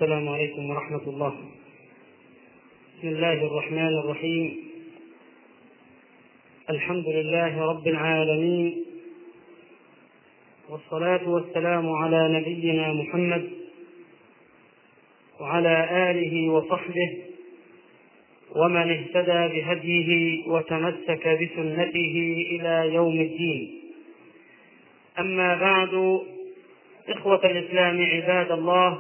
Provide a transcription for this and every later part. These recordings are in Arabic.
السلام عليكم ورحمة الله. بسم الله الرحمن الرحيم. الحمد لله رب العالمين، والصلاة والسلام على نبينا محمد وعلى آله وصحبه ومن اهتدى بهديه وتمسك بسنته إلى يوم الدين. أما بعد، إخوة الإسلام عباد الله،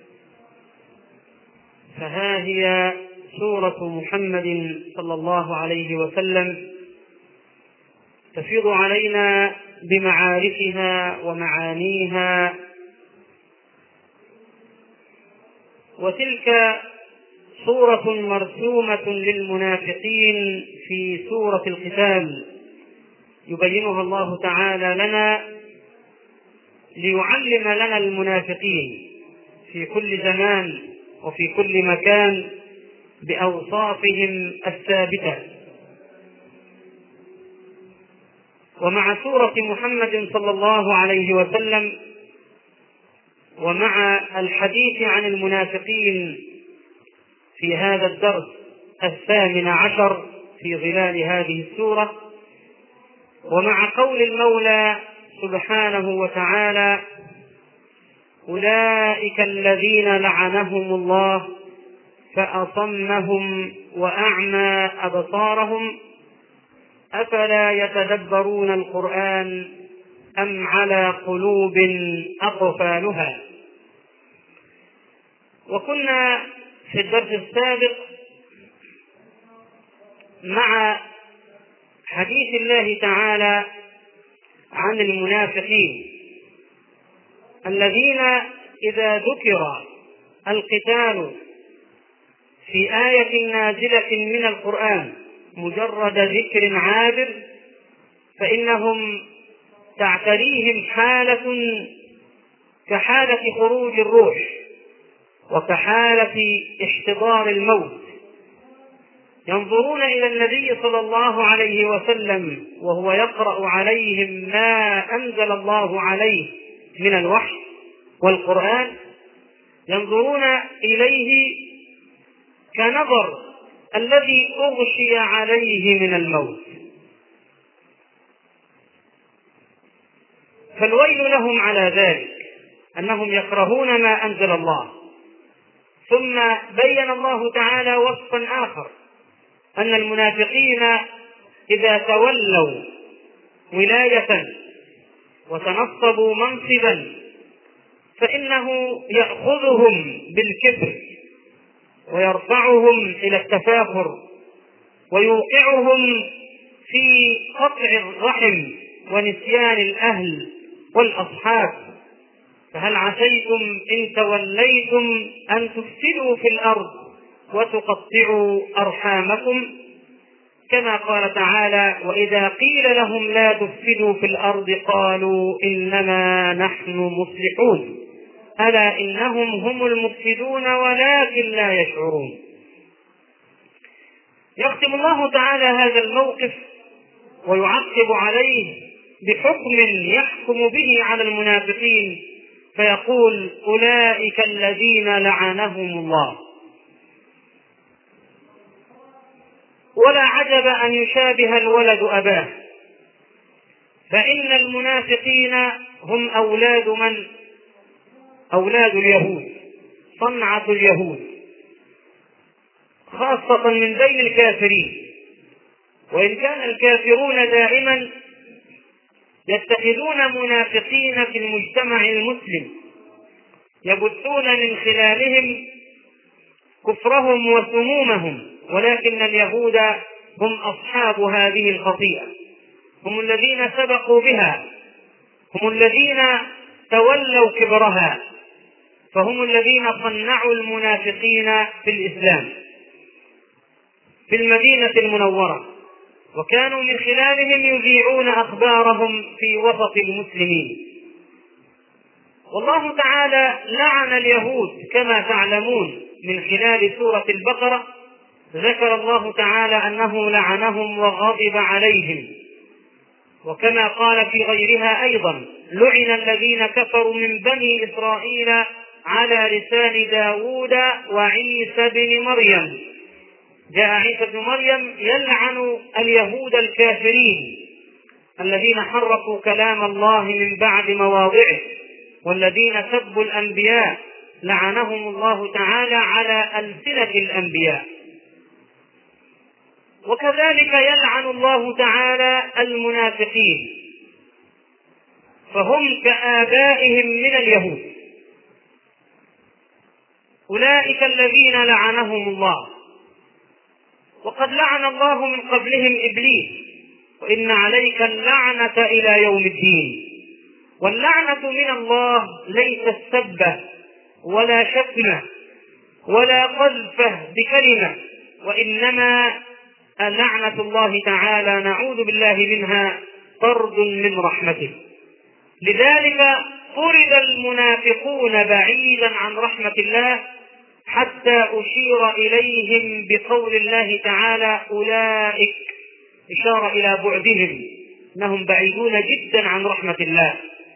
فها هي سورة محمد صلى الله عليه وسلم تفيض علينا بمعارفها ومعانيها، وتلك سورة مرسومة للمنافقين في سورة القتال يبينها الله تعالى لنا ليعلم لنا المنافقين في كل زمان وفي كل مكان بأوصافهم الثابتة. ومع سورة محمد صلى الله عليه وسلم ومع الحديث عن المنافقين في هذا الدرس 18 في ظلال هذه السورة، ومع قول المولى سبحانه وتعالى: أولئك الذين لعنهم الله فأصمهم وأعمى أبصارهم أفلا يتدبرون القرآن أم على قلوب أقفالها. وكنا في الدرس السابق مع حديث الله تعالى عن المنافقين الذين إذا ذكر القتال في آية نازلة من القرآن مجرد ذكر عابر فإنهم تعتريهم حالة كحالة خروج الروح وكحالة احتضار الموت، ينظرون إلى النبي صلى الله عليه وسلم وهو يقرأ عليهم ما أنزل الله عليه من الوحي والقرآن، ينظرون إليه كنظر الذي أغشي عليه من الموت. فالويل لهم على ذلك، أنهم يكرهون ما أنزل الله. ثم بين الله تعالى وصفا آخر، أن المنافقين إذا تولوا ولاية وتنصبوا منصبا فإنه يأخذهم بالكبر ويرفعهم إلى التفاخر ويوقعهم في قطع الرحم ونسيان الأهل والأصحاب. فهل عسيتم إن توليتم أن تفسدوا في الأرض وتقطعوا أرحامكم، كما قال تعالى: وإذا قيل لهم لا تفسدوا في الأرض قالوا إنما نحن مصلحون ألا إنهم هم المفسدون ولكن لا يشعرون. يختم الله تعالى هذا الموقف ويعقب عليه بحكم يحكم به على المنافقين فيقول: أولئك الذين لعنهم الله. ولا عجب أن يشابه الولد أباه، فإن المنافقين هم أولاد من؟ أولاد اليهود، صنعة اليهود، خاصة من بين الكافرين. وإن كان الكافرون دائما يتخذون منافقين في المجتمع المسلم يبثون من خلالهم كفرهم وسمومهم، ولكن اليهود هم أصحاب هذه الخطيئة، هم الذين سبقوا بها، هم الذين تولوا كبرها، فهم الذين صنعوا المنافقين في الإسلام في المدينة المنورة، وكانوا من خلالهم يذيعون أخبارهم في وسط المسلمين. والله تعالى لعن اليهود كما تعلمون من خلال سورة البقرة، ذكر الله تعالى أنه لعنهم وغضب عليهم، وكما قال في غيرها أيضا: لعن الذين كفروا من بني إسرائيل على لسان داود وعيسى بن مريم. جاء عيسى بن مريم يلعن اليهود الكافرين الذين حرفوا كلام الله من بعد مواضعه، والذين سبوا الأنبياء لعنهم الله تعالى على ألسنة الأنبياء. وكذلك يلعن الله تعالى المنافقين، فهم كآبائهم من اليهود، أولئك الذين لعنهم الله. وقد لعن الله من قبلهم إبليس، وإن عليك اللعنة إلى يوم الدين. واللعنة من الله ليست سبة ولا شتمة ولا قذفة بكلمة، وإنما لعنة الله تعالى نعوذ بالله منها طرد من رحمته. لذلك طرد المنافقون بعيدا عن رحمة الله، حتى أشير إليهم بقول الله تعالى أولئك، إشارة إلى بعدهم، أنهم بعيدون جدا عن رحمة الله.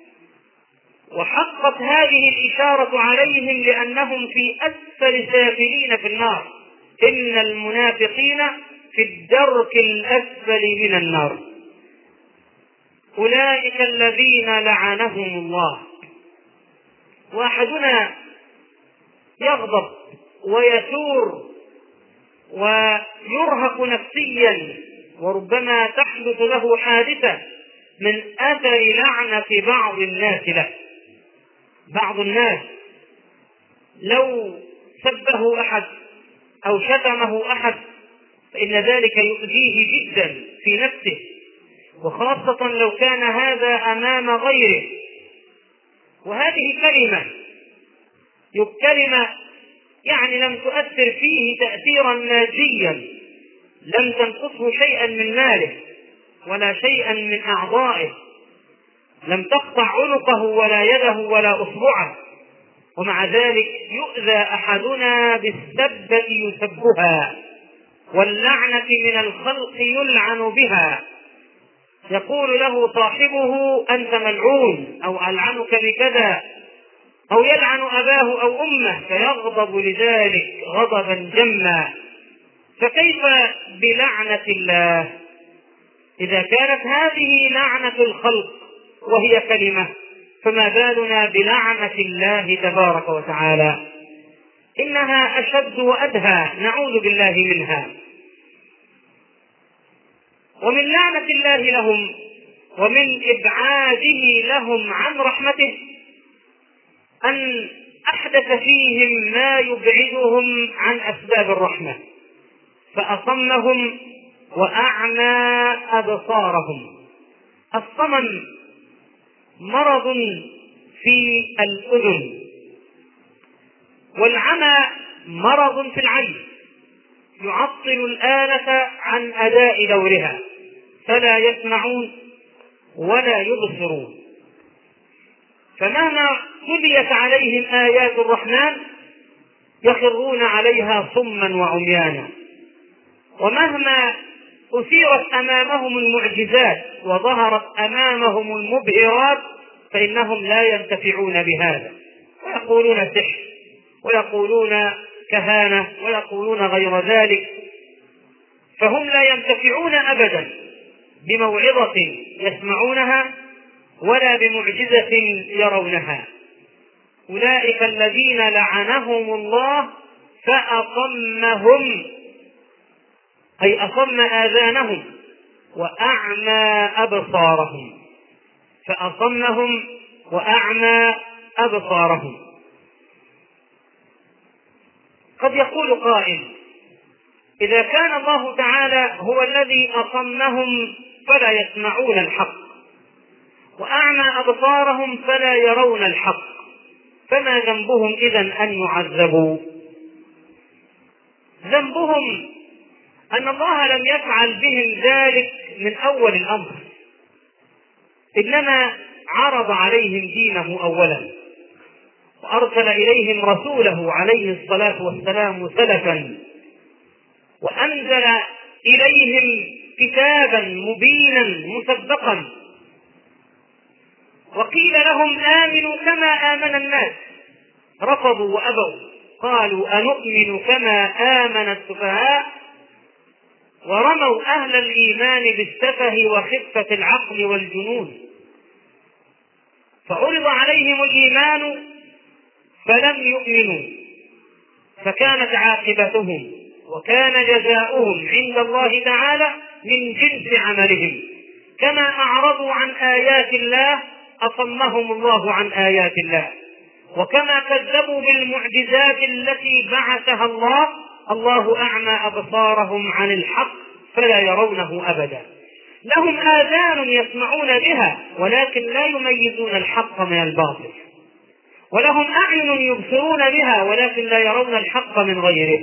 وحقت هذه الإشارة عليهم لأنهم في أسفل سافلين في النار، إن المنافقين في الدرك الأسفل من النار. أولئك الذين لعنهم الله. واحدنا يغضب ويثور ويرهق نفسيا، وربما تحدث له حادثة من أثر لعنة بعض الناس له. بعض الناس لو سبه أحد أو شتمه أحد فإن ذلك يؤذيه جدا في نفسه، وخاصة لو كان هذا أمام غيره. وهذه كلمة يعني لم تؤثر فيه تأثيرا ماديا، لم تنقصه شيئا من ماله ولا شيئا من أعضائه، لم تقطع عنقه ولا يده ولا أصبعه، ومع ذلك يؤذى أحدنا بالسبة يسبها، واللعنة من الخلق يلعن بها. يقول له صاحبه أنت ملعون، أو ألعنك بكذا، أو يلعن أباه أو أمه، فيغضب لذلك غضبا جما. فكيف بلعنة الله؟ إذا كانت هذه لعنة الخلق وهي كلمة، فما بالنا بلعنة الله تبارك وتعالى؟ إنها أشد وأدهى، نعوذ بالله منها. ومن لعنة الله لهم ومن إبعاده لهم عن رحمته أن أحدث فيهم ما يبعدهم عن أسباب الرحمة، فأصمهم وأعمى أبصارهم. الصمم مرض في الأذن، والعمى مرض في العين، يعطل الآلة عن أداء دورها، فلا يسمعون ولا يبصرون. فمهما تليت عليهم آيات الرحمن يخرون عليها صما وعميانا، ومهما أثيرت أمامهم المعجزات وظهرت أمامهم المبهرات فإنهم لا ينتفعون بهذا، ويقولون سحر، ويقولون كهانة، ويقولون غير ذلك. فهم لا ينتفعون أبدا بموعظة يسمعونها ولا بمعجزة يرونها. أولئك الذين لعنهم الله فأصمهم، أي أصم آذانهم، وأعمى أبصارهم. فأصمهم وأعمى أبصارهم. قد يقول قائل: إذا كان الله تعالى هو الذي أصمهم فلا يسمعون الحق، وأعمى أبصارهم فلا يرون الحق، فما ذنبهم إذن أن يعذبوا؟ ذنبهم أن الله لم يفعل بهم ذلك من أول الأمر، إنما عرض عليهم دينه أولا، وأرسل إليهم رسوله عليه الصلاة والسلام سلفا، وأنزل إليهم كتابا مبينا مسبقا، وقيل لهم آمنوا كما آمن الناس، رفضوا وأبوا، قالوا أنؤمن كما آمن السفهاء، ورموا أهل الإيمان بالسفه وخفة العقل والجنون. فعرض عليهم الإيمان فلم يؤمنوا، فكانت عاقبتهم وكان جزاؤهم عند الله تعالى من جنس عملهم. كما أعرضوا عن آيات الله أصمهم الله عن آيات الله، وكما كذبوا بالمعجزات التي بعثها الله، الله أعمى أبصارهم عن الحق فلا يرونه أبدا. لهم آذان يسمعون بها ولكن لا يميزون الحق من الباطل، ولهم أعين يبصرون بها ولكن لا يرون الحق من غيره.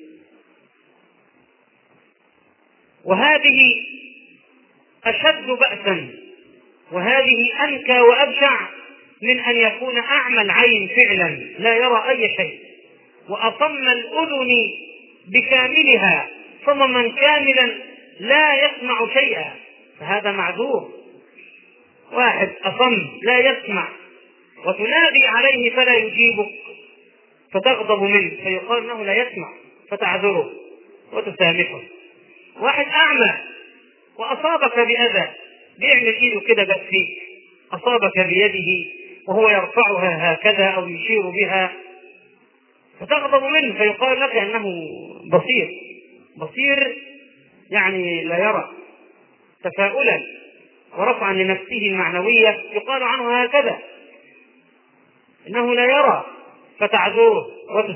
وهذه أشد بأسا، وهذه أنكى وأبشع من أن يكون أعمى العين فعلا لا يرى أي شيء، وأصم الأذن بكاملها صمما كاملا لا يسمع شيئا، فهذا معذور. واحد أصم لا يسمع وتنادي عليه فلا يجيبك فتغضب منه فيقال انه لا يسمع فتعذره وتسامحه. واحد أعمى وأصابك بأذى، بيعمل إيده كده بس فيك، أصابك بيده وهو يرفعها هكذا أو يشير بها فتغضب منه فيقال لك أنه بصير يعني لا يرى، تفاؤلا ورفعا لنفسه المعنوية يقال عنه هكذا إنه لا يرى فتعذره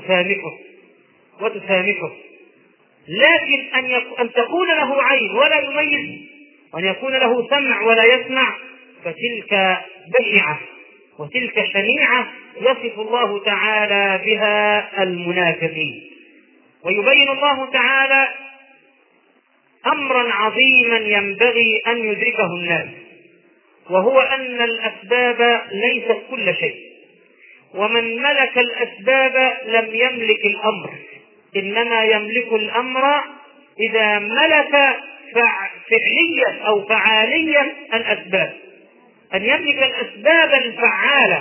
وتسامحه. لكن أن تكون له عين ولا يميز، وأن يكون له سمع ولا يسمع، فتلك بشعة وتلك شنيعة يصف الله تعالى بها المنافقين. ويبين الله تعالى أمرا عظيما ينبغي أن يدركه الناس، وهو أن الأسباب ليست كل شيء، ومن ملك الأسباب لم يملك الأمر، إنما يملك الأمر إذا ملك فعليا أو فعاليا الأسباب، أن يملك الأسباب الفعالة.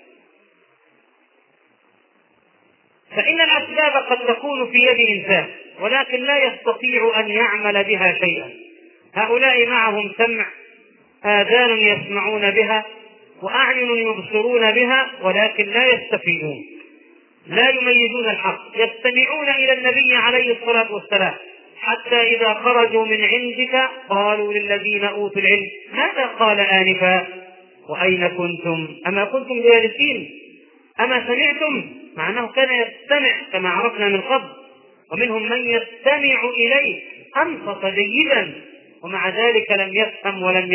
فإن الأسباب قد تكون في يد إنسان ولكن لا يستطيع أن يعمل بها شيئا. هؤلاء معهم سمع، آذان يسمعون بها، وأعين يبصرون بها، ولكن لا يستفيدون، لا يميزون الحق. يستمعون إلى النبي عليه الصلاة والسلام حتى إذا خرجوا من عندك قالوا للذين أوتوا العلم ماذا قال آنفا وأين كنتم أما كنتم جالسين أما سمعتم، مع أنه كان يستمع كما عرفنا من قبل. ومنهم من يستمع إليه أنصت جيدا ومع ذلك لم يفهم ولم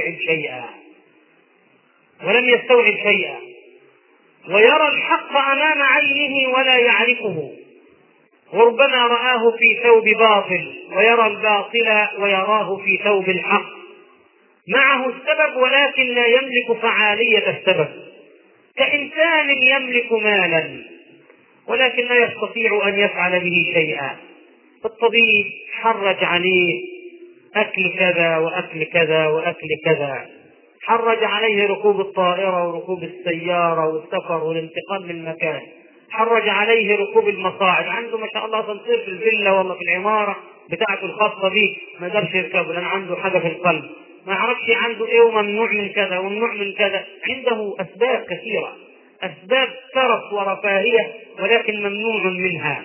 يستوعب شيئا، ويرى الحق أمام عينه ولا يعرفه، وربما رآه في ثوب باطل ويرى الباطل ويراه في ثوب الحق، معه السبب ولكن لا يملك فعالية السبب، كإنسان يملك مالا ولكن لا يستطيع أن يفعل به شيئا. الطبيب حرج عليه أكل كذا وأكل كذا وأكل كذا، حرج عليه ركوب الطائرة وركوب السيارة والسفر والانتقال من مكان، حرج عليه ركوب المصاعد، عنده ما شاء الله تنصير في الفيلا والله في العمارة بتاعته الخاصة به ما قدرش يركبه لأن عنده حاجة في القلب، ما يعرفش عنده ايه وممنوع من كذا وممنوع من كذا. عنده أسباب كثيرة، أسباب ترف ورفاهية ولكن ممنوع منها.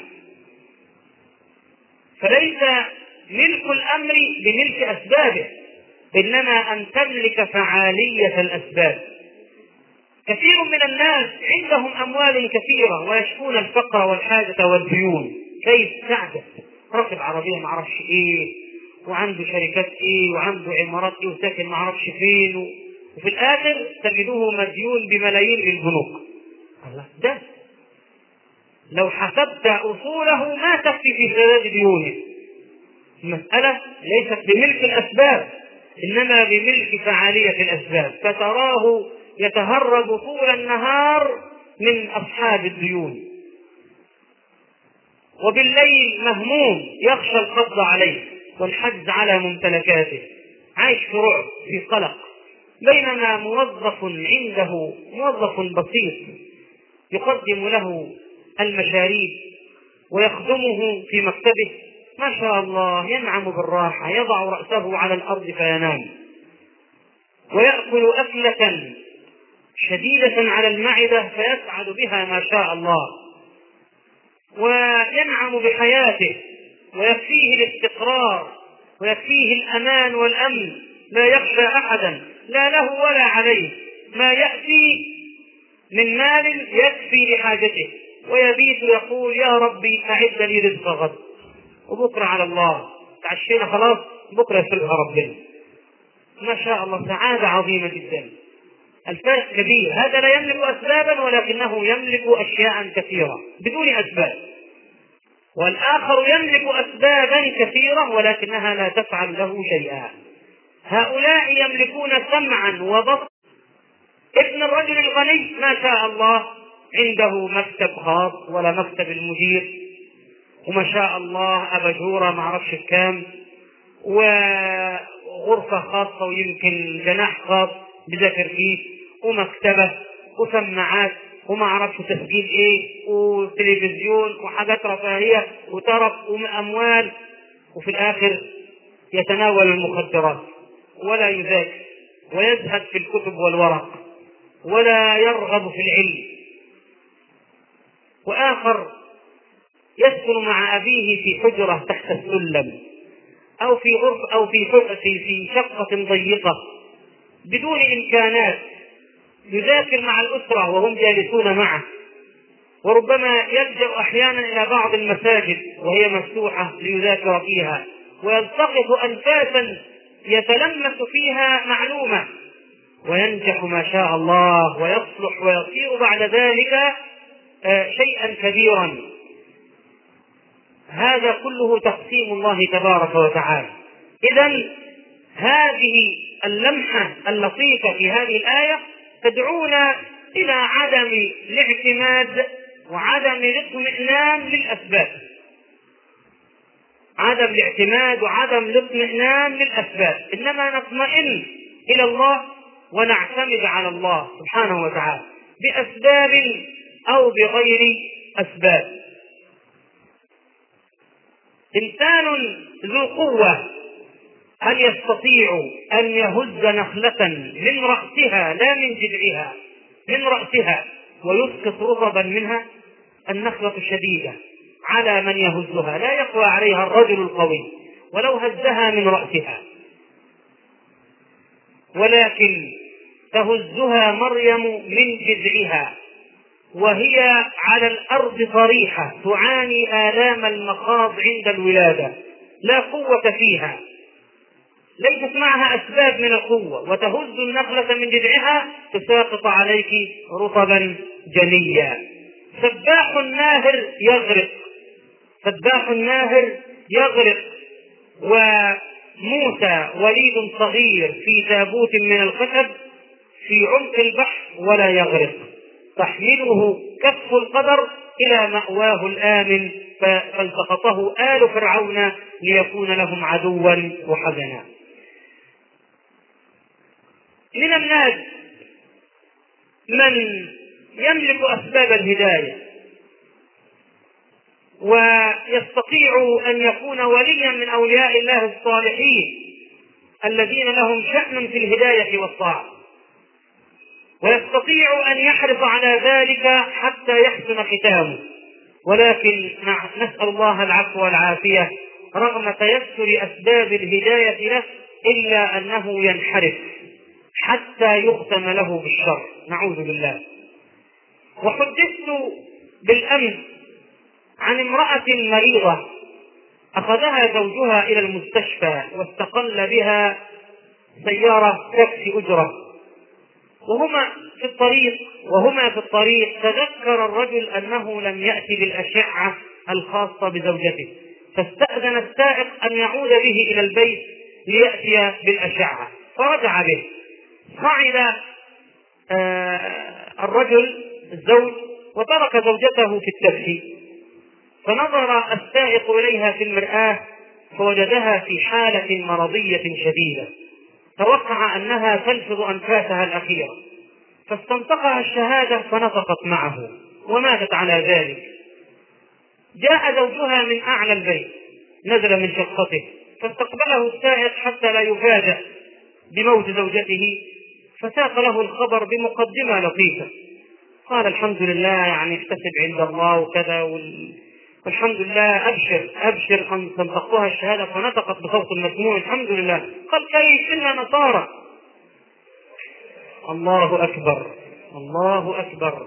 فليس ملك الأمر بملك أسبابه، إنما أن تملك فعالية الأسباب. كثير من الناس عندهم أموال كثيرة ويشكون الفقر والحاجة والديون، كيف سعدت ركب عربية معرفش إيه وعنده شركات إيه وعنده عمارات إيه وساكن معرفش فين وفي الآخر تجده مديون بملايين للبنوك. الله، ده لو حسبت أصوله ما تكفي في سداد ديونه. المسألة ليست بملك الأسباب إنما بملك فعالية الأسباب، فتراه يتهرب طول النهار من أصحاب الديون، وبالليل مهموم يخشى القبض عليه والحجز على ممتلكاته، عايش في رعب في قلق. بينما موظف عنده موظف بسيط يقدم له المشاريب ويخدمه في مكتبه، ما شاء الله ينعم بالراحة، يضع رأسه على الأرض فينام، ويأكل أكلة شديدة على المعدة فيسعد بها ما شاء الله، وينعم بحياته ويكفيه الاستقرار ويكفيه الأمان والأمن، لا يخشى أحدا لا له ولا عليه، ما يأتي من مال يكفي لحاجته، ويبيت يقول يا ربي أعد لي رزق غد، وبكرة على الله، تعشينا خلاص بكرة يسلها ربنا. ما شاء الله سعادة عظيمة جدا. الفرق كبير، هذا لا يملك أسبابا ولكنه يملك أشياء كثيرة بدون أسباب، والآخر يملك أسبابا كثيرة ولكنها لا تفعل له شيئا. هؤلاء يملكون سمعا وبصرا. ابن الرجل الغني ما شاء الله عنده مكتب خاص ولا مكتب المدير، وما شاء الله أباجورة ما أعرفش كام، وغرفة خاصة ويمكن جناح خاص بذاكر فيه، ومكتبة وسماعات وما أعرفش تسجيل إيه وتلفزيون وحاجات رفاهية وترف وأموال، وفي الآخر يتناول المخدرات ولا يذاكر ويزهد في الكتب والورق ولا يرغب في العلم. وآخر يسكن مع أبيه في حجرة تحت السلم أو في غرف أو في شقة ضيقة بدون إمكانات، يذاكر مع الأسرة وهم جالسون معه، وربما يلجأ أحيانا إلى بعض المساجد وهي مفتوحة ليذاكر فيها، ويلتقط أنفاسا يتلمس فيها معلومة وينجح ما شاء الله ويصلح ويصير بعد ذلك شيئا كبيرا. هذا كله تقسيم الله تبارك وتعالى. إذن هذه اللمحة اللطيفة في هذه الآية تدعونا إلى عدم الاعتماد وعدم الاطمئنان للأسباب، عدم الاعتماد وعدم الاطمئنان للأسباب، إنما نطمئن إلى الله ونعتمد على الله سبحانه وتعالى بأسباب أو بغير أسباب. إنسان ذو قوة هل يستطيع أن يهز نخلة من رأسها لا من جذعها، من رأسها ويسقط رطبا منها؟ النخلة شديدة على من يهزها، لا يقوى عليها الرجل القوي ولو هزها من رأسها، ولكن تهزها مريم من جذعها وهي على الأرض صريحة تعاني آلام المخاض عند الولادة، لا قوة فيها، ليست معها أسباب من القوة، وتهز النخلة من جذعها تساقط عليك رطبا جنيا. سباح الناهر يغرق، سباح الناهر يغرق، وموسى وليد صغير في تابوت من الخشب في عمق البحر ولا يغرق، تحمله كف القدر إلى مأواه الآمن، فالتقطه آل فرعون ليكون لهم عدوا وحزنا. من الناس من يملك أسباب الهداية ويستطيع أن يكون وليا من أولياء الله الصالحين الذين لهم شأن في الهداية والطاعة، ويستطيع أن يحرص على ذلك حتى يحسن ختامه، ولكن نسأل الله العفو والعافية رغم تيسر أسباب الهداية له إلا أنه ينحرف حتى يختم له بالشر، نعوذ بالله. وحدثت بالأمس عن امرأة مريضة أخذها زوجها إلى المستشفى واستقل بها سيارة تاكسي أجرة، وهما في الطريق تذكر الرجل أنه لم يأتي بالأشعة الخاصة بزوجته، فاستأذن السائق أن يعود به إلى البيت ليأتي بالأشعة، فرجع به. صعد الرجل الزوج وترك زوجته في التاكسي، فنظر السائق إليها في المرآة فوجدها في حالة مرضية شديدة، توقع أنها تلفظ أنفاسها الأخيرة، فاستنطقها الشهادة فنطقت معه وماتت على ذلك. جاء زوجها من أعلى البيت، نزل من شقته فاستقبله السائق حتى لا يفاجأ بموت زوجته، فساق له الخبر بمقدمة لطيفة، قال الحمد لله يعني احتسب عند الله وكذا والحمد لله أبشر أن تنطقها الشهادة، فنطقت بصوت مسموع الحمد لله. قال كيف إننا نصارى. الله أكبر الله أكبر،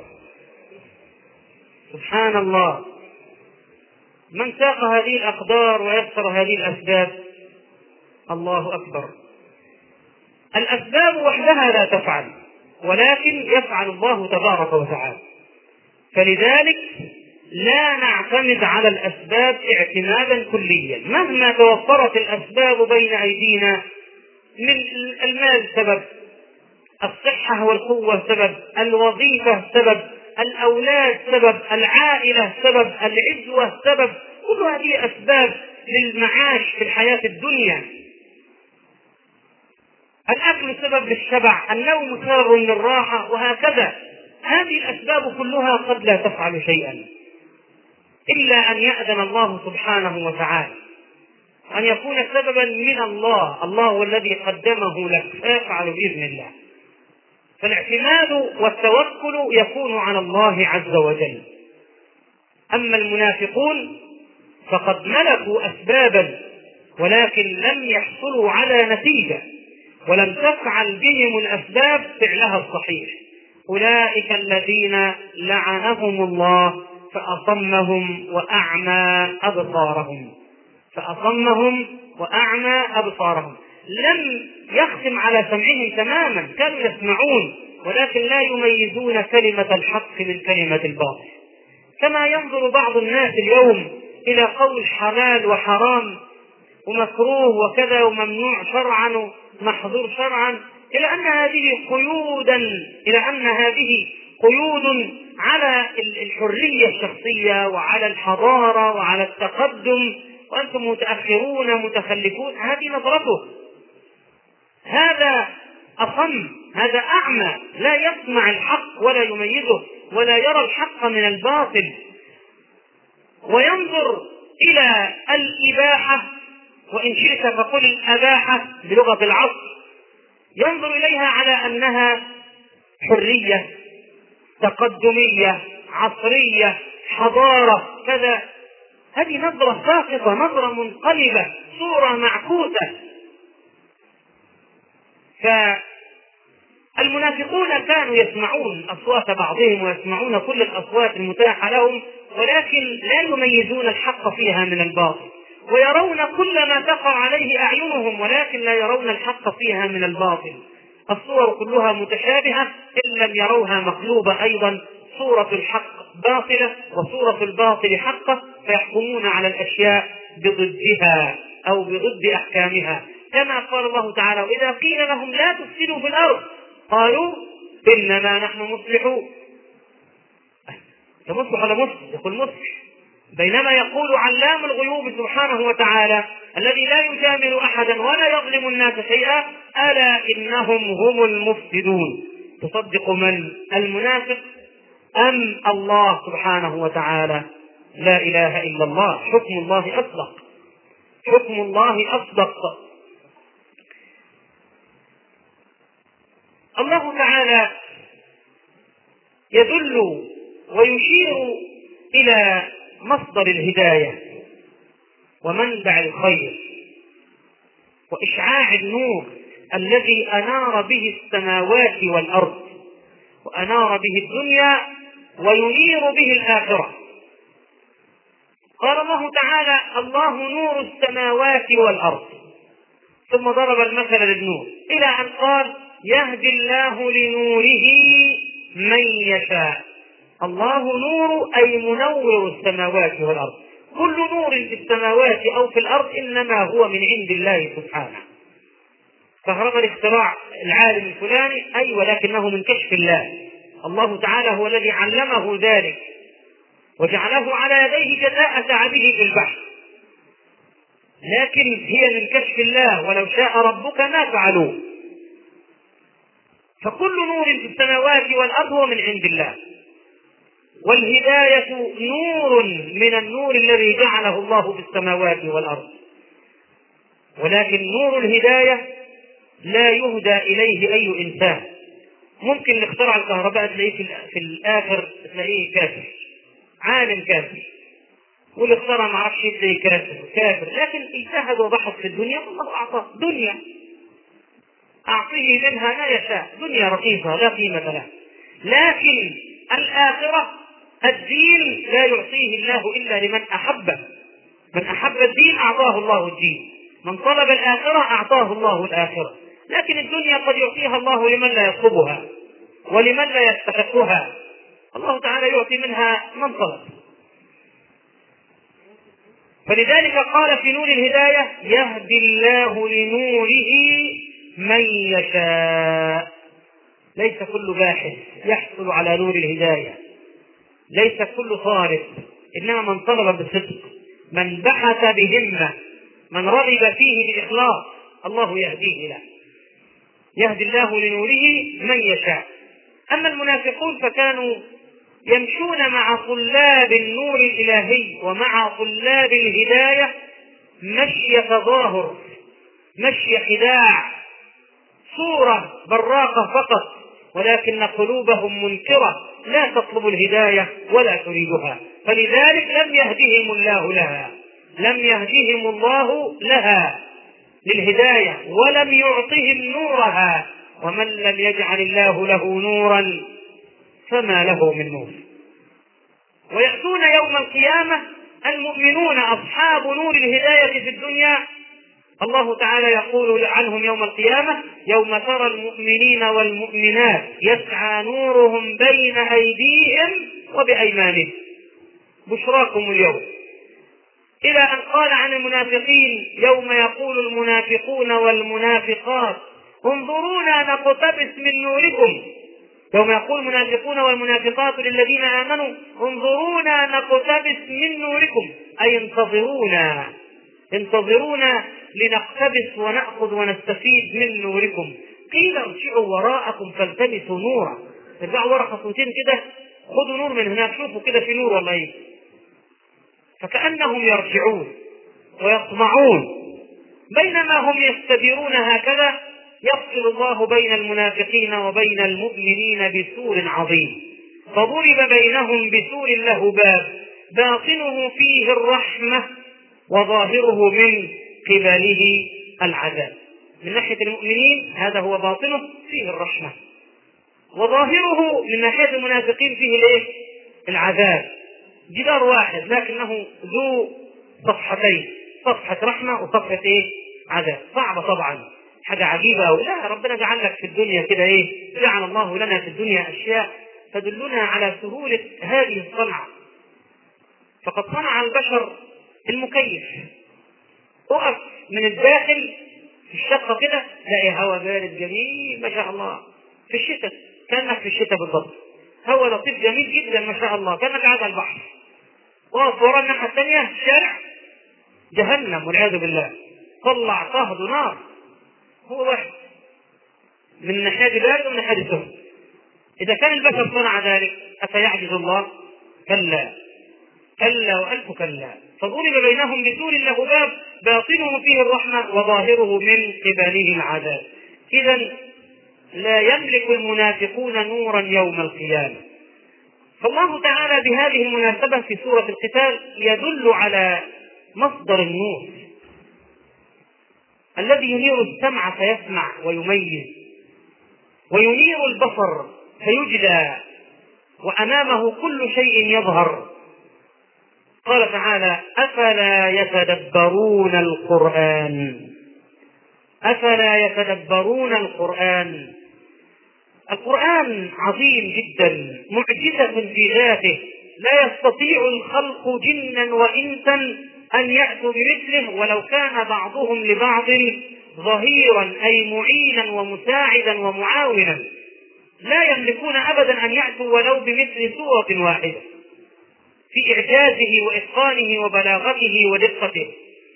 سبحان الله. من ساق هذه الأقدار ويسر هذه الأسباب؟ الله أكبر. الأسباب وحدها لا تفعل، ولكن يفعل الله تبارك وتعالى. فلذلك لا نعتمد على الأسباب اعتمادا كليا. مهما توفرت الأسباب بين أيدينا، من المال سبب، الصحة والقوة سبب، الوظيفة سبب، الأولاد سبب، العائلة سبب، العزوة سبب، كل هذه أسباب للمعاش في الحياة الدنيا. الأكل سبب للشبع، النوم سبب للراحة، وهكذا. هذه الأسباب كلها قد لا تفعل شيئا إلا أن يأذن الله سبحانه وتعالى، أن يكون سببا من الله، الله هو الذي قدمه لك فيفعل بإذن الله. فالاعتماد والتوكل يكون على الله عز وجل. أما المنافقون فقد ملكوا أسبابا ولكن لم يحصلوا على نتيجة، ولم تفعل بهم الأسباب فعلها الصحيح. أولئك الذين لعنهم الله فأصمهم وأعمى أبصارهم. لم يختم على سمعهم تماما، كانوا يسمعون ولكن لا يميزون كلمة الحق من كلمة الباطل. كما ينظر بعض الناس اليوم إلى قول حلال وحرام ومكروه وكذا وممنوع شرعا ومحظور شرعا، إلى أن هذه قيود على الحرية الشخصية وعلى الحضارة وعلى التقدم، وأنتم متأخرون متخلفون. هذه نظرته. هذا أصم، هذا أعمى، لا يسمع الحق ولا يميزه ولا يرى الحق من الباطل، وينظر إلى الإباحة، وإن شئت فقل الأباحة بلغة العصر، ينظر إليها على أنها حرية تقدمية عصرية حضارة كذا. هذه نظرة ساقطة، نظرة منقلبة، صورة معكوسة. فالمنافقون كانوا يسمعون أصوات بعضهم ويسمعون كل الأصوات المتاحة لهم، ولكن لا يميزون الحق فيها من الباطل، ويرون كل ما تقع عليه أعينهم ولكن لا يرون الحق فيها من الباطل. الصور كلها متشابهة إن لم يروها مقلوبة أيضا، صورة الحق باطلة وصورة الباطل حقة، فيحكمون على الأشياء بضدها أو بضد أحكامها. كما قال الله تعالى: وإذا قيل لهم لا تفسدوا في الأرض قالوا إنما نحن مصلحون. مصلح ولا مصلح؟ يقول مصلح. بينما يقول علام الغيوب سبحانه وتعالى الذي لا يجامل أحدا ولا يظلم الناس شيئا: ألا إنهم هم المفسدون. تصدق من؟ المنافق أم الله سبحانه وتعالى؟ لا إله إلا الله. حكم الله أصدق، حكم الله أصدق. الله تعالى يدل ويشير إلى مصدر الهداية ومنبع الخير وإشعاع النور الذي أنار به السماوات والأرض وأنار به الدنيا وينير به الآخرة. قال الله تعالى: الله نور السماوات والأرض، ثم ضرب المثل للنور إلى أن قال: يهدي الله لنوره من يشاء. الله نور أي منور السماوات والأرض. كل نور في السماوات أو في الأرض إنما هو من عند الله سبحانه. كهرباء الاختراع العالم الفلاني أي ولكنه من كشف الله. الله تعالى هو الذي علمه ذلك وجعله على يديه جزاء تعبه في البحث، لكن هي من كشف الله، ولو شاء ربك ما فعلوه. فكل نور في السماوات والأرض هو من عند الله. والهداية نور من النور الذي جعله الله في السماوات والأرض، ولكن نور الهداية لا يهدى إليه أي إنسان. ممكن اللي اخترع الكهرباء تلاقيه في الآخر تلاقيه كافر، عالم كافر، واللي اخترع ما عرفش تلاقيه كافر، لكن اجتهد وبحث في الدنيا والله أعطاه دنيا، أعطيه منها ما يشاء، دنيا رخيصة لا قيمة لها. لكن الآخرة الدين لا يعطيه الله إلا لمن أحبه، من أحب الدين أعطاه الله الدين، من طلب الآخرة أعطاه الله الآخرة. لكن الدنيا قد يعطيها الله لمن لا يطلبها ولمن لا يستحقها، الله تعالى يعطي منها من طلب. فلذلك قال في نور الهداية: يهدي الله لنوره من يشاء. ليس كل باحث يحصل على نور الهداية، ليس كل طالب، إنما من طلب بصدق، من بحث بهمة، من رغب فيه بإخلاص، الله يهديه له. يهدي الله لنوره من يشاء. أما المنافقون فكانوا يمشون مع طلاب النور الإلهي ومع طلاب الهداية مشي تظاهر، مشي خداع، صورة براقة فقط، ولكن قلوبهم منكرة لا تطلب الهداية ولا تريدها، فلذلك لم يهدهم الله لها، لم يهدهم الله لها للهداية ولم يعطهم نورها. ومن لم يجعل الله له نورا فما له من نور. ويأتون يوم القيامة المؤمنون أصحاب نور الهداية في الدنيا، الله تعالى يقول عنهم يوم القيامة: يوم ترى المؤمنين والمؤمنات يسعى نورهم بين أيديهم وبأيمانهم بشراكم اليوم، إلى أن قال عن المنافقين: يوم يقول المنافقون والمنافقات انظرونا نقتبس من نوركم. يوم يقول المنافقون والمنافقات للذين آمنوا: انظرونا نقتبس من نوركم، أي انتظرونا لنقتبس ونأخذ ونستفيد من نوركم. قيل ارجعوا وراءكم فالتمسوا نورا، ارجعوا ورا خطوتين كده، خذوا نور من هناك، شوفوا كده في نور ولا ايه. فكأنهم يرجعون ويطمعون، بينما هم يستديرون هكذا يفصل الله بين المنافقين وبين المؤمنين بسور عظيم، فضرب بينهم بسور له باب باطنه فيه الرحمة وظاهره من قبله العذاب. من ناحية المؤمنين هذا هو باطنه فيه الرحمة، وظاهره من ناحية المنافقين فيه العذاب. جدار واحد لكنه ذو صفحتين، صفحة رحمة وصفحة عذاب. صعبة طبعا، حاجة عجيبة. لا، ربنا جعل لك في الدنيا كده جعل الله لنا في الدنيا أشياء تدلنا على سهولة هذه الصنعة. فقد صنع البشر المكيف، اقف من الداخل في الشقة كده تلاقي هواء بارد جميل ما شاء الله، في الشتاء كأنك في الشتاء بالضبط، هواء لطيف جميل جدا ما شاء الله، كأنك قاعد على البحر. وقف ورا الناحية الثانية شارع جهنم والعياذ بالله، طلع طهد نار، هو واحد من الناحية بارد ومن الناحية سخن. إذا كان البشر صنع ذلك أفيعجز الله؟ كلا كلا وألف كلا. فضرب بينهم بسور له باب باطنه فيه الرحمة وظاهره من قبله العذاب. إذن لا يملك المنافقون نورا يوم القيامة. فالله تعالى بهذه المناسبة في سورة القتال يدل على مصدر النور الذي ينير السمع فيسمع ويميز، وينير البصر فيجلى، وأمامه كل شيء يظهر. قال تعالى: أفلا يتدبرون القرآن. أفلا يتدبرون القرآن. القرآن عظيم جدا، معجزة في ذاته، لا يستطيع الخلق جنا وإنسا أن يأتوا بمثله ولو كان بعضهم لبعض ظهيرا، أي معينا ومساعدا ومعاونا. لا يملكون أبدا أن يأتوا ولو بمثل سورة واحدة في إعجازه وإتقانه وبلاغته ودقته.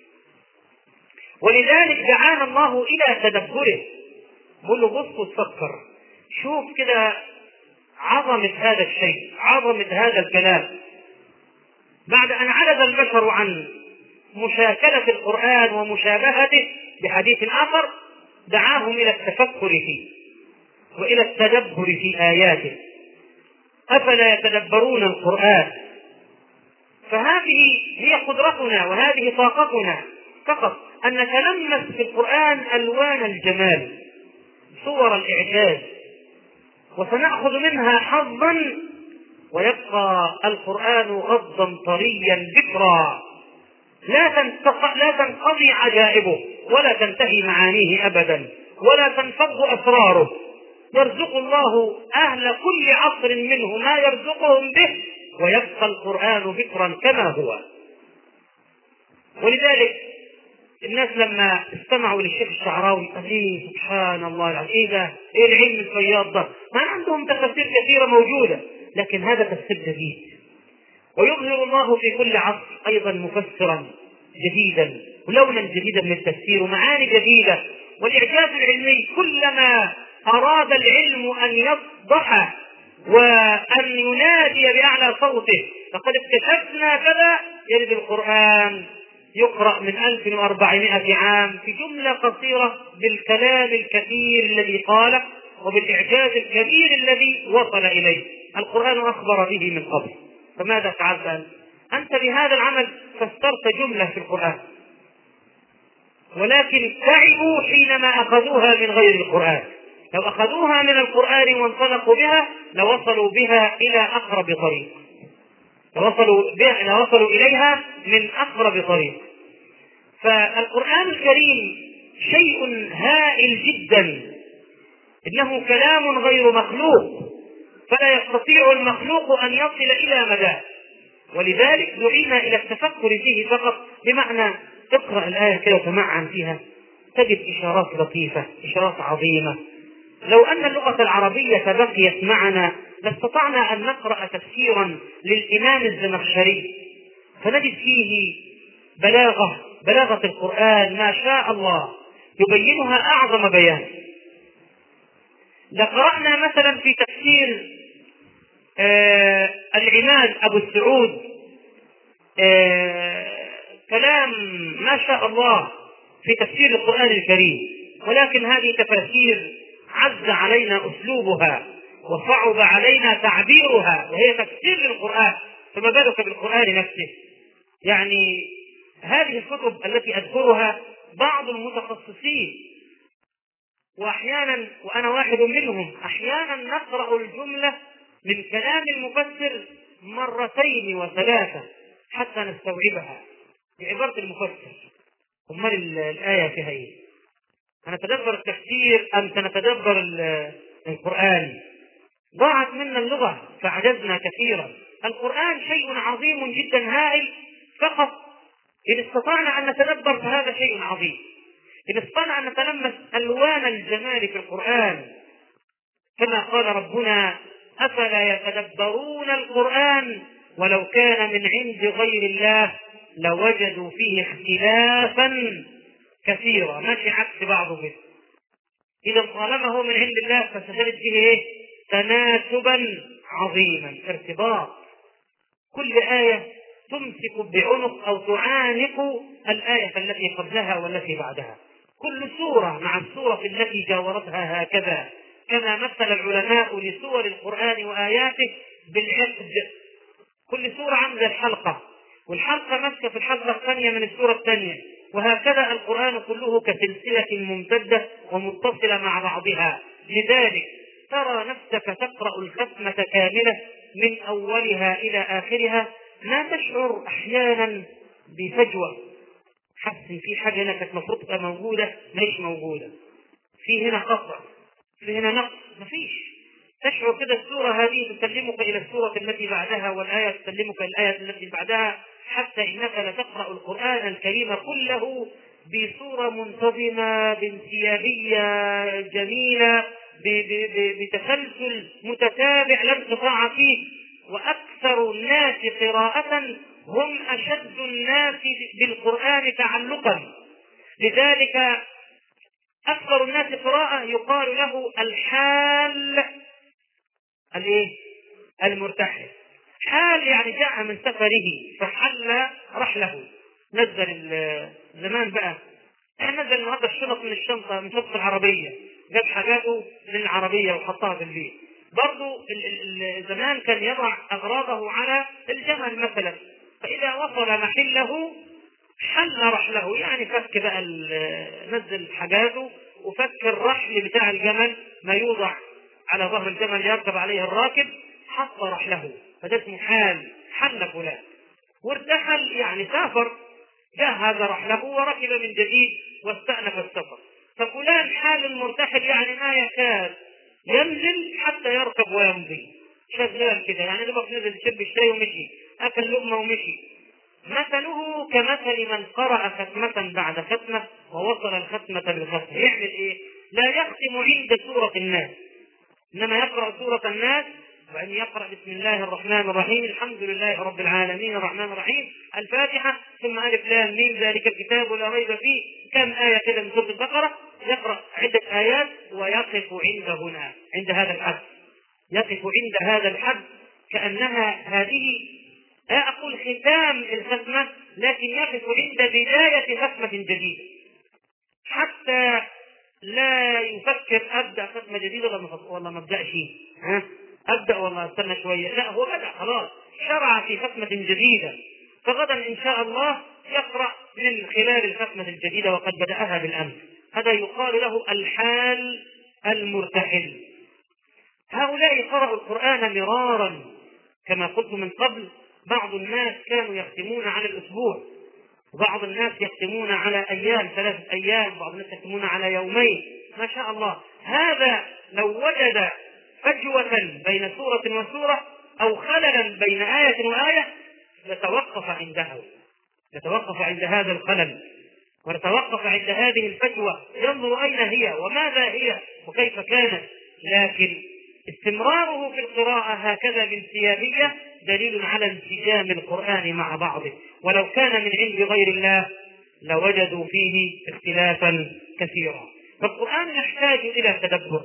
ولذلك دعانا الله إلى تدبره. قل له بص وتفكر، شوف كده عظمة هذا الشيء، عظمة هذا الكلام. بعد أن عجز البشر عن مشاكلة القرآن ومشابهته بحديث آخر، دعاهم إلى التفكر فيه وإلى التدبر في آياته. أفلا يتدبرون القرآن؟ فهذه هي قدرتنا وهذه طاقتنا فقط، أن نتلمس في القرآن ألوان الجمال، صور الإعجاز، وسنأخذ منها حظا، ويبقى القرآن غضا طريا ذكرى لا تنقضي عجائبه ولا تنتهي معانيه أبدا ولا تنفض أسراره. يرزق الله أهل كل عصر منه ما يرزقهم به، ويبقى القرآن ذكرا كما هو. ولذلك الناس لما استمعوا للشيخ الشعراوي قالوا سبحان الله العظيم، ايه العلم الفياض ده؟ ما عندهم تفاسير كثيرة موجودة، لكن هذا تفسير جديد. ويظهر الله في كل عصر أيضا مفسرا جديدا ولونا جديدا من التفسير ومعاني جديدة. والإعجاز العلمي كلما أراد العلم أن يفضح وأن ينادي بأعلى صوته لقد اكتشفنا كذا، يرد القرآن يقرأ من 1400 عام في جملة قصيرة بالكلام الكثير الذي قاله وبالإعجاز الكبير الذي وصل إليه. القرآن أخبر به من قبل، فماذا فعلت أنت بهذا العمل؟ فسرت جملة في القرآن، ولكن تعبوا حينما أخذوها من غير القرآن. لو أخذوها من القرآن وانطلقوا بها لوصلوا بها إلى أقرب طريق، لوصلوا إليها من أقرب طريق. فالقرآن الكريم شيء هائل جدا، إنه كلام غير مخلوق، فلا يستطيع المخلوق أن يصل إلى مداه، ولذلك دعينا إلى التفكر فيه فقط. بمعنى اقرأ الآية كده وتمعن فيها، تجد إشارات لطيفة، إشارات عظيمة. لو أن اللغة العربية بقيت معنا لاستطعنا أن نقرأ تفسيرا للإمام الزمخشري فنجد فيه بلاغة القرآن ما شاء الله يبينها أعظم بيان. لقرأنا مثلا في تفسير العماد أبو السعود كلام ما شاء الله في تفسير القرآن الكريم، ولكن هذه تفاسير عز علينا أسلوبها وصعب علينا تعبيرها، وهي تفسير للقرآن، فما بالك بالقرآن نفسه. يعني هذه الكتب التي أذكرها بعض المتخصصين، وأحيانا وأنا واحد منهم، أحيانا نقرأ الجملة من كلام المفسر مرتين وثلاثة حتى نستوعبها بعبارة المفسر. أمال الآية فيها إيه؟ هنتدبر التفسير أم سنتدبر القرآن؟ ضاعت منا اللغة فعجزنا كثيرا. القرآن شيء عظيم جدا هائل، فقط إن استطعنا أن نتدبر فهذا شيء عظيم. إن استطعنا أن نتلمس ألوان الجمال في القرآن كما قال ربنا أفلا يتدبرون القرآن ولو كان من عند غير الله لوجدوا فيه اختلافا كثيرا، ماشي عكس بعضه كده. إذا طالما هو من عند الله فستجد فيه تناسبا عظيما، ارتباط. كل آية تمسك بعنق أو تعانق الآية التي قبلها والتي بعدها، كل سورة مع السورة التي جاورتها، هكذا كما مثل العلماء لسور القرآن وآياته بالعقد. كل سورة عاملة الحلقة، والحلقة ماسكة في الحلقة الثانية من السورة الثانية، وهكذا القرآن كله كسلسلة ممتدة ومتصلة مع بعضها. لذلك ترى نفسك تقرأ الختمة كاملة من أولها إلى آخرها، لا تشعر أحيانا بفجوة، حس في حاجة هنا كانت المفروض تبقى موجودة مش موجودة، في هنا قطع، في هنا نقص، مفيش. تشعر كده السورة هذه تسلمك إلى السورة التي بعدها، والآية تسلمك إلى الآية التي بعدها، حتى إنك لتقرأ القرآن الكريم كله بصورة منتظمة، بانسيابية جميلة، بتسلسل متتابع لا انقطاع فيه. وأكثر الناس قراءة هم أشد الناس بالقرآن تعلقا، لذلك أكثر الناس قراءة يقال له الحال الايه؟ المرتحل. حال يعني جاء من سفره فحل رحله، نزل زمان بقى نزل النهارده الشنط من الشنطه من شنطه العربيه، جاب حاجاته للعربيه وحطها في البيت. برضه زمان كان يضع اغراضه على الجمل مثلا، فاذا وصل محله حل رحله، يعني فك بقى نزل حاجاته وفك الرحل بتاع الجمل، ما يوضع على ظهر الجمل يركب عليه الراكب، حط رحله، فده اسمه حل فلان. وارتحل يعني سافر، جهز رحله وركب من جديد واستأنف السفر. ففلان حال المرتحل يعني ما يكاد ينزل حتى يركب ويمضي، شغال كده يعني دوبك نزل شرب الشاي ومشي، اكل لقمه ومشي. مثله كمثل من قرأ ختمة بعد ختمة ووصل الختمة بالختمة. يعمل ايه؟ لا يختم عند سورة الناس، انما يقرأ سورة الناس، وأن يقرأ بسم الله الرحمن الرحيم الحمد لله رب العالمين الرحمن الرحيم الفاتحة، ثم ألف لام ميم ذلك الكتاب لا ريب فيه، كم آية كده من سورة البقرة، يقرأ عدة آيات ويقف عند هنا، عند هذا الحد، يقف عند هذا الحد كأنها هذه لا أقول ختام الختمة، لكن يقف عند بداية ختمة جديدة، حتى لا يفكر أبدأ ختمة جديدة ولا ما أبدأ شيء، أبدأ والله استنى شوية، لا هو بدأ خلاص، شرع في ختمة جديدة، فغدا إن شاء الله يقرأ من خلال الختمة الجديدة وقد بدأها بالأمس. هذا يقال له الحال المرتحل. هؤلاء قرأوا القرآن مرارا كما قلت من قبل، بعض الناس كانوا يختمون على الأسبوع، وبعض الناس يختمون على أيام 3 أيام، بعض الناس يختمون على يومين، ما شاء الله. هذا لو وجد فجوة بين سورة وسورة أو خللا بين آية وآية لتوقف عندها، يتوقف عند هذا الخلل، ويتوقف عند هذه الفجوة، ينظر أين هي وماذا هي وكيف كانت. لكن استمراره في القراءة هكذا بانسيابية دليل على انسجام القرآن مع بعضه، ولو كان من عند غير الله لوجدوا فيه اختلافا كثيرا. فالقرآن يحتاج إلى تدبر،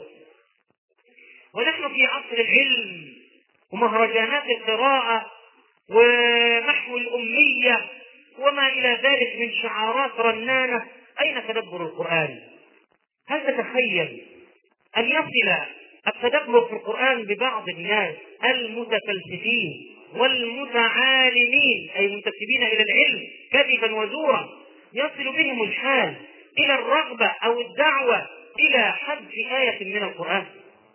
ونحن في عصر العلم ومهرجانات القراءة ومحو الأمية وما إلى ذلك من شعارات رنانة، أين تدبر القرآن؟ هل تتخيل أن يصل التدبر في القرآن ببعض الناس المتفلسفين والمتعالمين أي منتسبين إلى العلم كذبا وزورا، يصل بهم الحال إلى الرغبة أو الدعوة إلى حذف آية من القرآن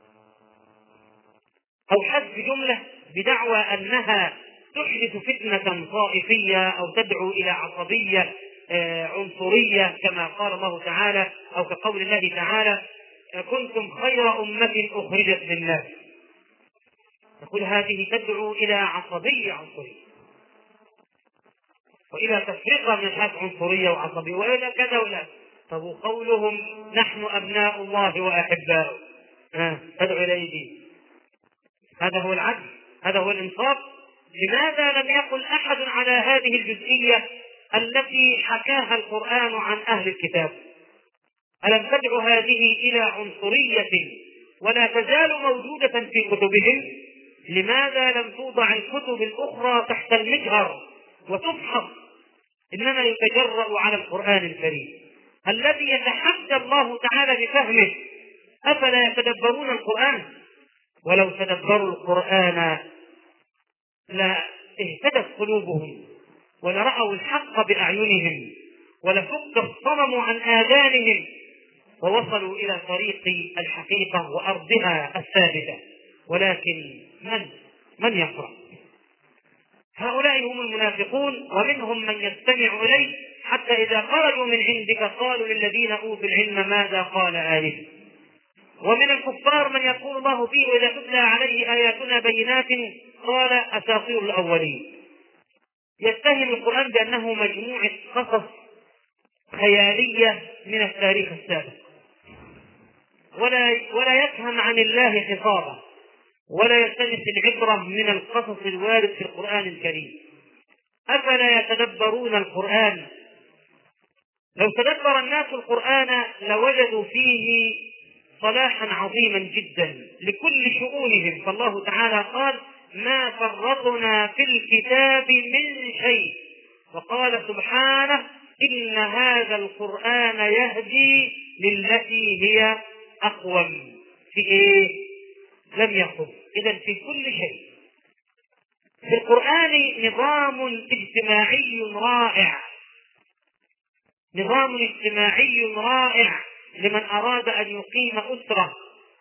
أو حذف جملة بدعوى أنها تحدث فتنة طائفية أو تدعو إلى عصبية عنصرية كما قال الله تعالى، أو كقول الله تعالى كنتم خير أمة أخرجت للناس. نقول هذه تدعو إلى عصبية عنصرية وإلى تفرقة من الناس عنصرية وعصبية وإلى كذا ولا. طب وقولهم نحن أبناء الله وأحباؤه تدعو إليه، هذا هو العدل، هذا هو الإنصاف. لماذا لم يقل أحد على هذه الجزئية التي حكاها القرآن عن أهل الكتاب؟ ألم تدعو هذه إلى عنصرية ولا تزال موجودة في كتبهم؟ لماذا لم توضع الكتب الأخرى تحت المجهر وتفحص؟ إنما يتجرأ على القرآن الكريم الذي يتحدى الله تعالى بفهمه. أفلا يتدبرون القرآن؟ ولو تدبروا القرآن لا اهتدت قلوبهم ولرأوا الحق بأعينهم ولفك الصمم عن آذانهم ووصلوا إلى طريق الحقيقة وأرضها الثابتة. ولكن من يقرأ؟ هؤلاء هم المنافقون، ومنهم من يستمع إليه حتى إذا خرجوا من عندك قالوا للذين أوتوا العلم ماذا قال آنفا. ومن الكفار من يقول الله فيه وإذا تتلى عليه آياتنا بينات قال أساطير الأولين. يتهم القرآن بأنه مجموعة قصص خيالية من التاريخ السابق، ولا يفهم عن الله خطابه، ولا يلتمس العبرة من القصص الوارد في القرآن الكريم. أفلا يتدبرون القرآن؟ لو تدبر الناس القرآن لوجدوا فيه صلاحا عظيما جدا لكل شؤونهم. فالله تعالى قال: ما فرطنا في الكتاب من شيء. وقال سبحانه: إن هذا القرآن يهدي للتي هي أقوم. في إيه؟ لم يخف. إذن في كل شيء. في القرآن نظام اجتماعي رائع، نظام اجتماعي رائع لمن أراد أن يقيم أسرة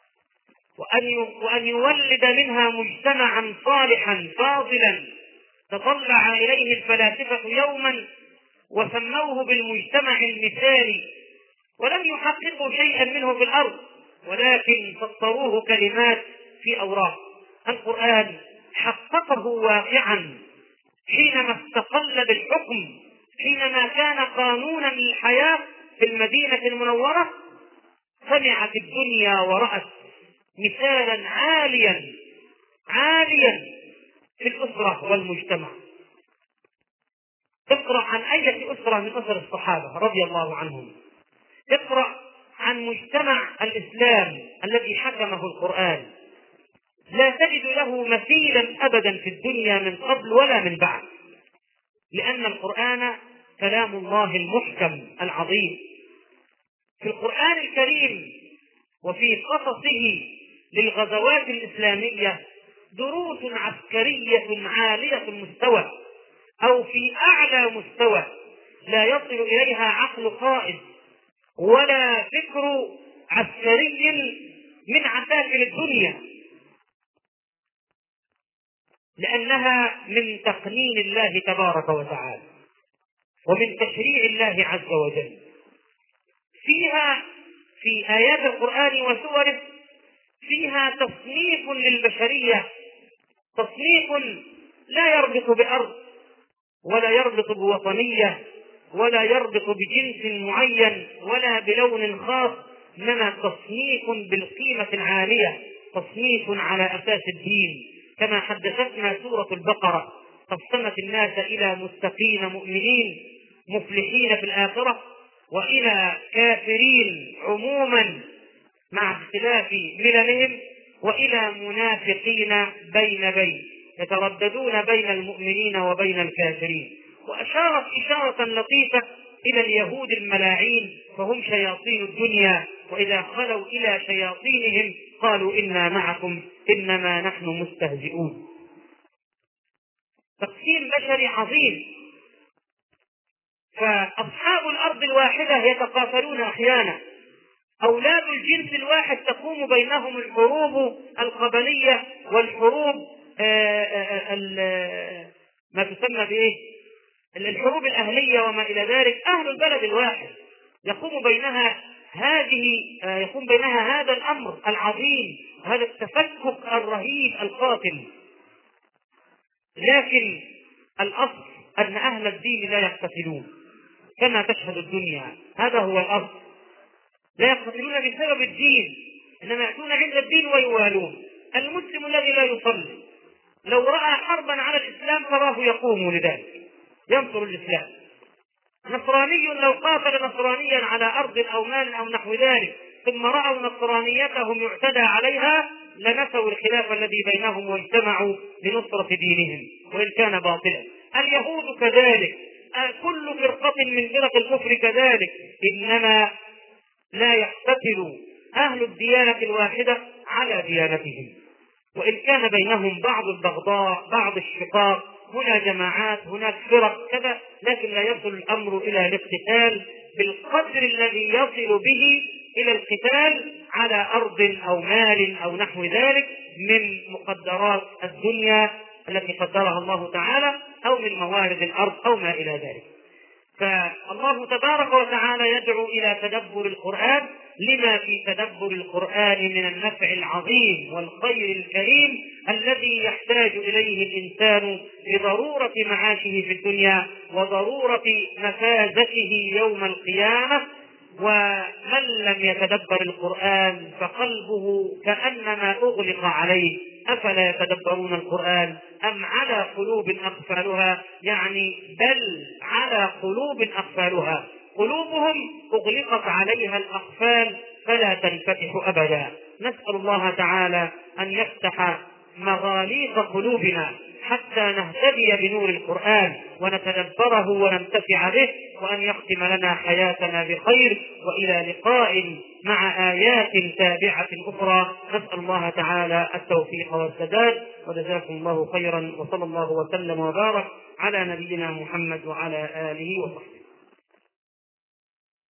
وأن يولد منها مجتمعا صالحا فاضلا تطلع إليه الفلاسفة يوما وسموه بالمجتمع المثالي، ولم يحققوا شيئا منه في الأرض ولكن سطروه كلمات في أوراق. القرآن حققه واقعا حينما استقل بالحكم، حينما كان قانونا للحياة في المدينة المنورة. سمعت الدنيا ورأت مثالا عاليا في الأسرة والمجتمع. اقرأ عن أي أسرة من أسر الصحابة رضي الله عنهم، اقرأ عن مجتمع الإسلام الذي حكمه القرآن، لا تجد له مثيلا أبدا في الدنيا من قبل ولا من بعد، لأن القرآن كلام الله المحكم العظيم. في القرآن الكريم وفي قصصه للغزوات الإسلامية دروس عسكرية عالية المستوى أو في أعلى مستوى لا يصل إليها عقل قائد ولا فكر عسكري من عساكر الدنيا، لأنها من تقنين الله تبارك وتعالى ومن تشريع الله عز وجل. فيها في آيات القرآن وسوره فيها تصنيف للبشرية، تصنيف لا يربط بأرض ولا يربط بوطنية ولا يربط بجنس معين ولا بلون خاص، إنما تصنيف بالقيمة العالية، تصنيف على أساس الدين. كما حدثتنا سورة البقرة: قسمت الناس إلى متقين مؤمنين مفلحين في الآخرة وإلى كافرين عموما مع اختلاف مللهم وإلى منافقين بين يترددون بين المؤمنين وبين الكافرين. وأشارت إشارة لطيفة إلى اليهود الملاعين فهم شياطين الدنيا، وإذا خلوا إلى شياطينهم قالوا إنا معكم إنما نحن مستهزئون. تقسيم بشري عظيم. فأصحاب الأرض الواحدة يتقاتلون أحيانا، أولاد الجنس الواحد تقوم بينهم الحروب القبلية والحروب ما تسمى بإيه؟ الحروب الأهلية وما إلى ذلك. أهل البلد الواحد يقوم بينها هذا الأمر العظيم، هذا التفكك الرهيب القاتل. لكن الأصل أن أهل الدين لا يقتتلون كما تشهد الدنيا، هذا هو الأصل. لا يقتتلون بسبب الدين، إنما يأتون عند الدين ويوالون. المسلم الذي لا يصلي لو رأى حربا على الإسلام تراه يقوم لذلك ينصر الإسلام. نصراني لو قاتل نصرانيا على أرض أو مال أو نحو ذلك ثم رأوا نصرانيتهم يعتدى عليها لنسوا الخلاف الذي بينهم واجتمعوا لنصرة دينهم وإن كان باطلا. اليهود كذلك، كل فرقة من فرق الكفر كذلك، إنما لا يقتتل أهل الديانة الواحدة على ديانتهم، وإن كان بينهم بعض البغضاء بعض الشقاق، هنا جماعات هناك فرق كذا، لكن لا يصل الأمر إلى الاقتتال بالقدر الذي يصل به إلى القتال على أرض أو مال أو نحو ذلك من مقدرات الدنيا التي قدرها الله تعالى أو من موارد الأرض أو ما إلى ذلك. فالله تبارك وتعالى يدعو إلى تدبر القرآن لما في تدبر القرآن من النفع العظيم والخير الكريم الذي يحتاج إليه الإنسان لضرورة معاشه في الدنيا وضرورة مفازته يوم القيامة. ومن لم يتدبر القرآن فقلبه كأنما أغلق عليه. أفلا يتدبرون القرآن أم على قلوب أقفالها؟ يعني بل على قلوب أقفالها. قلوبهم أغلقت عليها الأقفال فلا تنفتح أبدا. نسأل الله تعالى أن يفتح مغاليق قلوبنا حتى نهتدي بنور القرآن ونتدبره وننتفع به، وأن يختم لنا حياتنا بخير، وإلى لقاء مع آيات تابعة أخرى. نسأل الله تعالى التوفيق والسداد، وجزاكم الله خيرا، وصلى الله وسلم وبارك على نبينا محمد وعلى آله وصحبه.